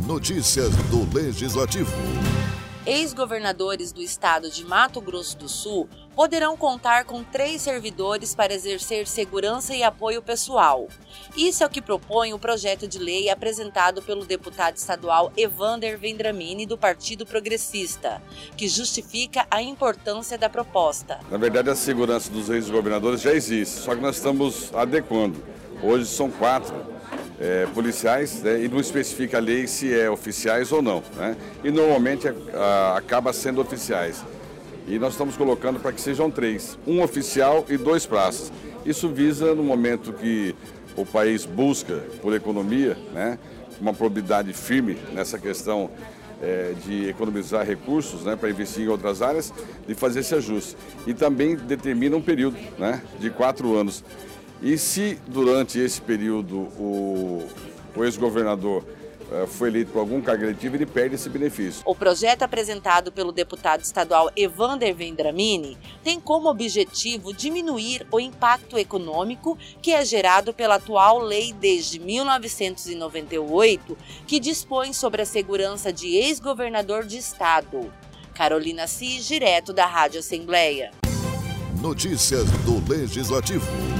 Notícias do Legislativo. Ex-governadores do estado de Mato Grosso do Sul poderão contar com 3 servidores para exercer segurança e apoio pessoal. Isso é o que propõe o projeto de lei apresentado pelo deputado estadual Evander Vendramini, do Partido Progressista, que justifica a importância da proposta. Na verdade, a segurança dos ex-governadores já existe, só que nós estamos adequando. Hoje são 4 policiais, né, e não especifica a lei se é oficiais ou não, né? E normalmente acaba sendo oficiais. E nós estamos colocando para que sejam 3, um oficial e 2 praças. Isso visa, no momento que o país busca por economia, né, uma probidade firme nessa questão de economizar recursos, né, para investir em outras áreas, de fazer esse ajuste. E também determina um período, né, de 4 anos. E se durante esse período o ex-governador foi eleito por algum cargo eletivo, ele perde esse benefício. O projeto apresentado pelo deputado estadual Evander Vendramini tem como objetivo diminuir o impacto econômico que é gerado pela atual lei desde 1998, que dispõe sobre a segurança de ex-governador de estado. Carolina Cis, direto da Rádio Assembleia. Notícias do Legislativo.